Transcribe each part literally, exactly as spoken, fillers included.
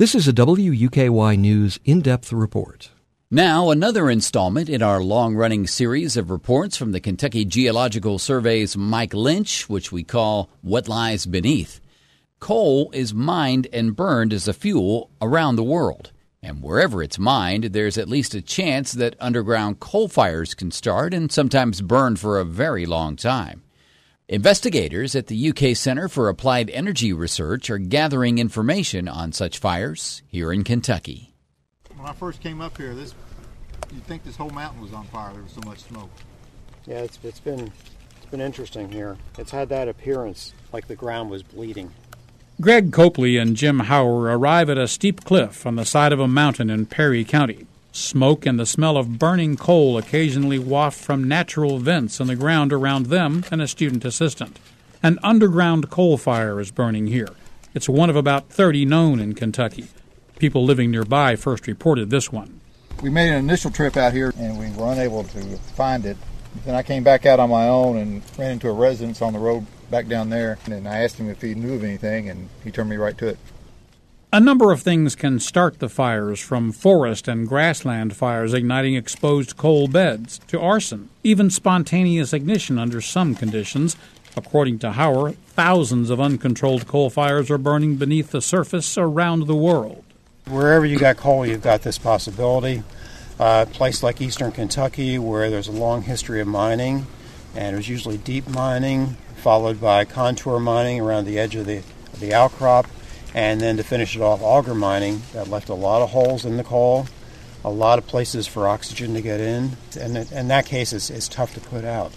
This is a W U K Y News in-depth report. Now, another installment in our long-running series of reports from the Kentucky Geological Survey's Mike Lynch, which we call What Lies Beneath. Coal is mined and burned as a fuel around the world. And wherever it's mined, there's at least a chance that underground coal fires can start and sometimes burn for a very long time. Investigators at the U K Center for Applied Energy Research are gathering information on such fires here in Kentucky. When I first came up here, this you'd think this whole mountain was on fire. There was so much smoke. Yeah, it's it's been it's been interesting here. It's had that appearance like the ground was bleeding. Greg Copley and Jim Hauer arrive at a steep cliff on the side of a mountain in Perry County. Smoke and the smell of burning coal occasionally waft from natural vents in the ground around them and a student assistant. An underground coal fire is burning here. It's one of about thirty known in Kentucky. People living nearby first reported this one. We made an initial trip out here, and we were unable to find it. Then I came back out on my own and ran into a residence on the road back down there, and I asked him if he knew of anything, and he turned me right to it. A number of things can start the fires, from forest and grassland fires igniting exposed coal beds to arson, even spontaneous ignition under some conditions. According to Hauer, thousands of uncontrolled coal fires are burning beneath the surface around the world. Wherever you got coal, you've got this possibility. Uh, a place like eastern Kentucky, where there's a long history of mining, and there's usually deep mining, followed by contour mining around the edge of the, of the outcrop. And then to finish it off, auger mining that left a lot of holes in the coal, a lot of places for oxygen to get in. And in that case, it's, it's tough to put out.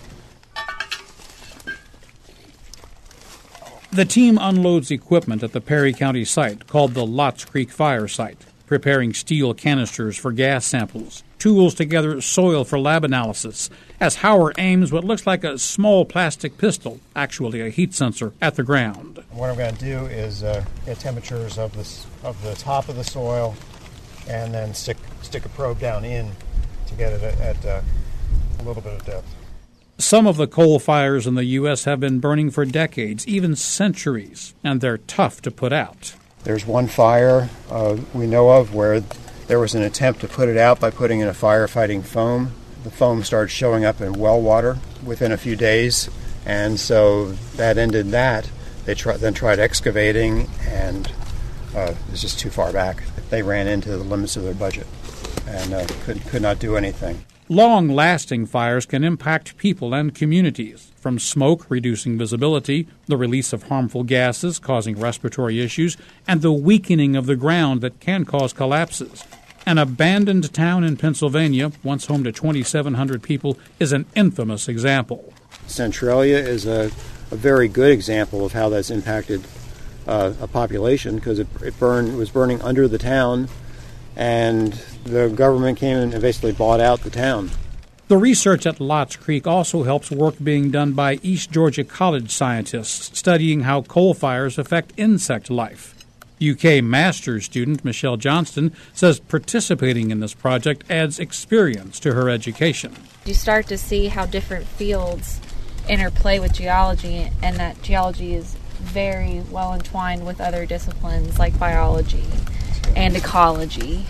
The team unloads equipment at the Perry County site called the Lots Creek Fire Site, preparing steel canisters for gas samples, tools to gather soil for lab analysis, as Hauer aims what looks like a small plastic pistol, actually a heat sensor, at the ground. What I'm going to do is uh, get temperatures of this of the top of the soil, and then stick stick a probe down in to get it at, at uh, a little bit of depth. Some of the coal fires in the U S have been burning for decades, even centuries, and they're tough to put out. There's one fire uh, we know of where there was an attempt to put it out by putting in a firefighting foam. The foam started showing up in well water within a few days, and so that ended that. They try, then tried excavating, and uh, it was just too far back. They ran into the limits of their budget and uh, could, could not do anything. Long-lasting fires can impact people and communities, from smoke reducing visibility, the release of harmful gases causing respiratory issues, and the weakening of the ground that can cause collapses. An abandoned town in Pennsylvania, once home to twenty-seven hundred people, is an infamous example. Centralia is a, a very good example of how that's impacted uh, a population, because it, it burned, it was burning under the town, and the government came in and basically bought out the town. The research at Lots Creek also helps work being done by East Georgia College scientists studying how coal fires affect insect life. U K master's student Michelle Johnston says participating in this project adds experience to her education. You start to see how different fields interplay with geology, and that geology is very well entwined with other disciplines like biology and ecology.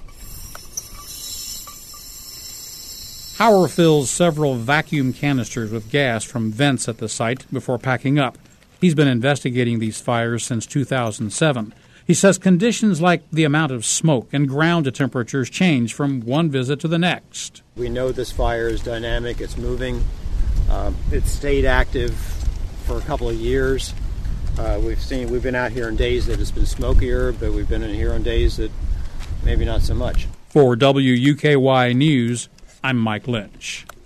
Hauer fills several vacuum canisters with gas from vents at the site before packing up. He's been investigating these fires since two thousand seven. He says conditions like the amount of smoke and ground temperatures change from one visit to the next. We know this fire is dynamic, it's moving. Uh, it's stayed active for a couple of years. Uh, we've seen we've been out here on days that it's been smokier, but we've been in here on days that maybe not so much. For W U K Y News, I'm Mike Lynch.